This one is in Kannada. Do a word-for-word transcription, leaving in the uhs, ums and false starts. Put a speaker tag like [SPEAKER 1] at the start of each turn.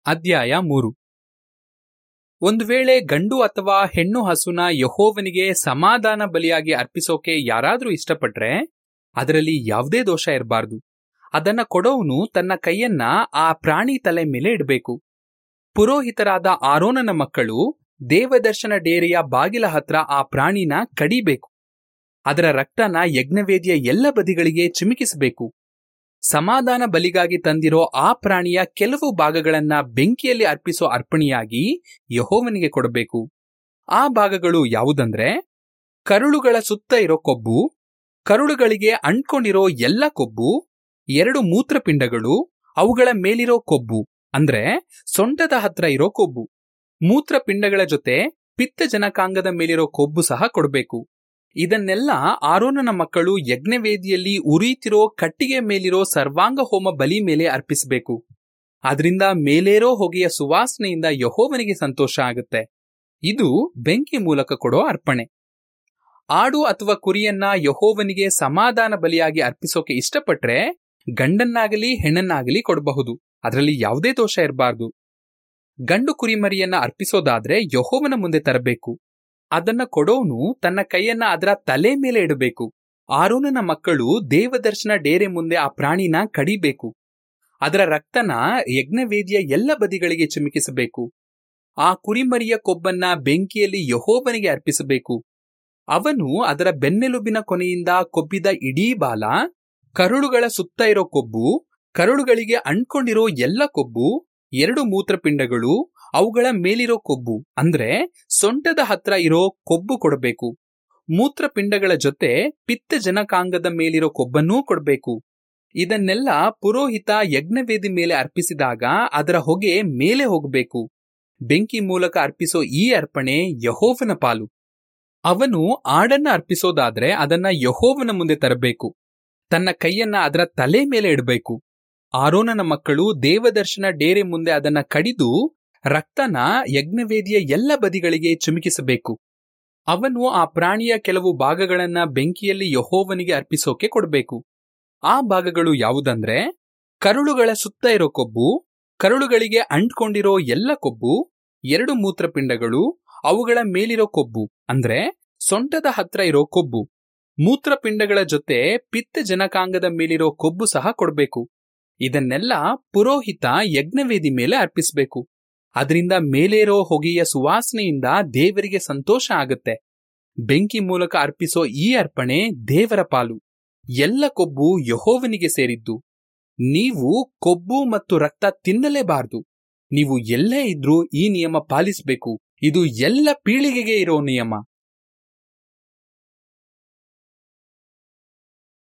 [SPEAKER 1] ಅಧ್ಯಾಯ ಮೂರು. ಒಂದು ವೇಳೆ ಗಂಡು ಅಥವಾ ಹೆಣ್ಣು ಹಸುನ ಯೆಹೋವನಿಗೆ ಸಮಾಧಾನ ಬಲಿಯಾಗಿ ಅರ್ಪಿಸೋಕೆ ಯಾರಾದ್ರೂ ಇಷ್ಟಪಟ್ರೆ ಅದರಲ್ಲಿ ಯಾವುದೇ ದೋಷ ಇರಬಾರ್ದು. ಅದನ್ನ ಕೊಡೋವನು ತನ್ನ ಕೈಯನ್ನ ಆ ಪ್ರಾಣಿ ತಲೆ ಮೇಲೆ ಇಡಬೇಕು. ಪುರೋಹಿತರಾದ ಆರೋನನ ಮಕ್ಕಳು ದೇವದರ್ಶನ ಡೇರೆಯ ಬಾಗಿಲ ಹತ್ರ ಆ ಪ್ರಾಣಿನ ಕಡಿಬೇಕು. ಅದರ ರಕ್ತನ ಯಜ್ಞವೇದಿಯ ಎಲ್ಲ ಬದಿಗಳಿಗೆ ಚಿಮುಕಿಸಬೇಕು. ಸಮಾಧಾನ ಬಲಿಗಾಗಿ ತಂದಿರೋ ಆ ಪ್ರಾಣಿಯ ಕೆಲವು ಭಾಗಗಳನ್ನ ಬೆಂಕಿಯಲ್ಲಿ ಅರ್ಪಿಸೋ ಅರ್ಪಣೆಯಾಗಿ ಯೆಹೋವನಿಗೆ ಕೊಡಬೇಕು. ಆ ಭಾಗಗಳು ಯಾವುದಂದ್ರೆ, ಕರುಳುಗಳ ಸುತ್ತ ಇರೋ ಕೊಬ್ಬು, ಕರುಳುಗಳಿಗೆ ಅಂಟ್ಕೊಂಡಿರೋ ಎಲ್ಲ ಕೊಬ್ಬು, ಎರಡು ಮೂತ್ರಪಿಂಡಗಳು, ಅವುಗಳ ಮೇಲಿರೋ ಕೊಬ್ಬು ಅಂದ್ರೆ ಸೊಂಟದ ಹತ್ರ ಇರೋ ಕೊಬ್ಬು. ಮೂತ್ರಪಿಂಡಗಳ ಜೊತೆ ಪಿತ್ತಜನಕಾಂಗದ ಮೇಲಿರೋ ಕೊಬ್ಬು ಸಹ ಕೊಡಬೇಕು. ಇದನ್ನೆಲ್ಲ ಆರೋನನ ಮಕ್ಕಳು ಯಜ್ಞವೇದಿಯಲ್ಲಿ ಉರಿಯುತ್ತಿರೋ ಕಟ್ಟಿಗೆ ಮೇಲಿರೋ ಸರ್ವಾಂಗ ಹೋಮ ಬಲಿ ಮೇಲೆ ಅರ್ಪಿಸಬೇಕು. ಅದರಿಂದ ಮೇಲೇರೋ ಹೊಗೆಯ ಸುವಾಸನೆಯಿಂದ ಯೆಹೋವನಿಗೆ ಸಂತೋಷ ಆಗುತ್ತೆ. ಇದು ಬೆಂಕಿ ಮೂಲಕ ಕೊಡೋ ಅರ್ಪಣೆ. ಆಡು ಅಥವಾ ಕುರಿಯನ್ನ ಯೆಹೋವನಿಗೆ ಸಮಾಧಾನ ಬಲಿಯಾಗಿ ಅರ್ಪಿಸೋಕೆ ಇಷ್ಟಪಟ್ರೆ ಗಂಡನ್ನಾಗಲಿ ಹೆಣ್ಣನ್ನಾಗಲಿ ಕೊಡಬಹುದು. ಅದರಲ್ಲಿ ಯಾವುದೇ ದೋಷ ಇರಬಾರ್ದು. ಗಂಡು ಕುರಿಮರಿಯನ್ನ ಅರ್ಪಿಸೋದಾದ್ರೆ ಯೆಹೋವನ ಮುಂದೆ ತರಬೇಕು. ಅದನ್ನ ಕೊಡೋನು ತನ್ನ ಕೈಯನ್ನ ಅದರ ತಲೆ ಮೇಲೆ ಇಡಬೇಕು. ಆರೋನನ ಮಕ್ಕಳು ದೇವದರ್ಶನ ಡೇರೆ ಮುಂದೆ ಆ ಪ್ರಾಣಿನ ಕಡಿಬೇಕು. ಅದರ ರಕ್ತನ ಯಜ್ಞವೇದಿಯ ಎಲ್ಲ ಬದಿಗಳಿಗೆ ಚಿಮುಕಿಸಬೇಕು. ಆ ಕುರಿಮರಿಯ ಕೊಬ್ಬನ್ನ ಬೆಂಕಿಯಲ್ಲಿ ಯೆಹೋವನಿಗೆ ಅರ್ಪಿಸಬೇಕು. ಅವನು ಅದರ ಬೆನ್ನೆಲುಬಿನ ಕೊನೆಯಿಂದ ಕೊಬ್ಬಿದ ಇಡೀ ಬಾಲ, ಕರುಳುಗಳ ಸುತ್ತ ಇರೋ ಕೊಬ್ಬು, ಕರುಳುಗಳಿಗೆ ಅಂಟ್ಕೊಂಡಿರೋ ಎಲ್ಲ ಕೊಬ್ಬು, ಎರಡು ಮೂತ್ರಪಿಂಡಗಳು, ಅವುಗಳ ಮೇಲಿರೋ ಕೊಬ್ಬು ಅಂದ್ರೆ ಸೊಂಟದ ಹತ್ರ ಇರೋ ಕೊಬ್ಬು ಕೊಡಬೇಕು. ಮೂತ್ರಪಿಂಡಗಳ ಜೊತೆ ಪಿತ್ತಜನಕಾಂಗದ ಮೇಲಿರೋ ಕೊಬ್ಬನ್ನೂ ಕೊಡಬೇಕು. ಇದನ್ನೆಲ್ಲ ಪುರೋಹಿತ ಯಜ್ಞವೇದಿ ಮೇಲೆ ಅರ್ಪಿಸಿದಾಗ ಅದರ ಹೊಗೆ ಮೇಲೆ ಹೋಗಬೇಕು. ಬೆಂಕಿ ಮೂಲಕ ಅರ್ಪಿಸೋ ಈ ಅರ್ಪಣೆ ಯೆಹೋವನ ಪಾಲು. ಅವನು ಆಡನ್ನ ಅರ್ಪಿಸೋದಾದ್ರೆ ಅದನ್ನ ಯೆಹೋವನ ಮುಂದೆ ತರಬೇಕು. ತನ್ನ ಕೈಯನ್ನ ಅದರ ತಲೆ ಮೇಲೆ ಇಡಬೇಕು. ಆರೋನನ ಮಕ್ಕಳು ದೇವದರ್ಶನ ಡೇರೆ ಮುಂದೆ ಅದನ್ನ ಕಡಿದು ರಕ್ತನ ಯಜ್ಞವೇದಿಯ ಎಲ್ಲ ಬದಿಗಳಿಗೆ ಚಿಮುಕಿಸಬೇಕು. ಅವನು ಆ ಪ್ರಾಣಿಯ ಕೆಲವು ಭಾಗಗಳನ್ನ ಬೆಂಕಿಯಲ್ಲಿ ಯೆಹೋವನಿಗೆ ಅರ್ಪಿಸೋಕೆ ಕೊಡಬೇಕು. ಆ ಭಾಗಗಳು ಯಾವುದಂದ್ರೆ, ಕರುಳುಗಳ ಸುತ್ತ ಇರೋ ಕೊಬ್ಬು, ಕರುಳುಗಳಿಗೆ ಅಂಟ್ಕೊಂಡಿರೋ ಎಲ್ಲ ಕೊಬ್ಬು, ಎರಡು ಮೂತ್ರಪಿಂಡಗಳು, ಅವುಗಳ ಮೇಲಿರೋ ಕೊಬ್ಬು ಅಂದ್ರೆ ಸೊಂಟದ ಹತ್ರ ಇರೋ ಕೊಬ್ಬು, ಮೂತ್ರಪಿಂಡಗಳ ಜೊತೆ ಪಿತ್ತಜನಕಾಂಗದ ಮೇಲಿರೋ ಕೊಬ್ಬು ಸಹ ಕೊಡಬೇಕು. ಇದನ್ನೆಲ್ಲ ಪುರೋಹಿತ ಯಜ್ಞವೇದಿ ಮೇಲೆ ಅರ್ಪಿಸಬೇಕು. ಅದರಿಂದ ಮೇಲೇರೋ ಹೊಗೆಯ ಸುವಾಸನೆಯಿಂದ ದೇವರಿಗೆ ಸಂತೋಷ ಆಗುತ್ತೆ. ಬೆಂಕಿ ಮೂಲಕ ಅರ್ಪಿಸೋ ಈ ಅರ್ಪಣೆ ದೇವರ ಪಾಲು. ಎಲ್ಲ ಕೊಬ್ಬು ಯೆಹೋವನಿಗೆ ಸೇರಿದ್ದು. ನೀವು ಕೊಬ್ಬು ಮತ್ತು ರಕ್ತ ತಿನ್ನಲೇಬಾರದು. ನೀವು ಎಲ್ಲೇ ಇದ್ರೂ ಈ ನಿಯಮ ಪಾಲಿಸಬೇಕು. ಇದು ಎಲ್ಲ ಪೀಳಿಗೆಗೆ ಇರೋ ನಿಯಮ.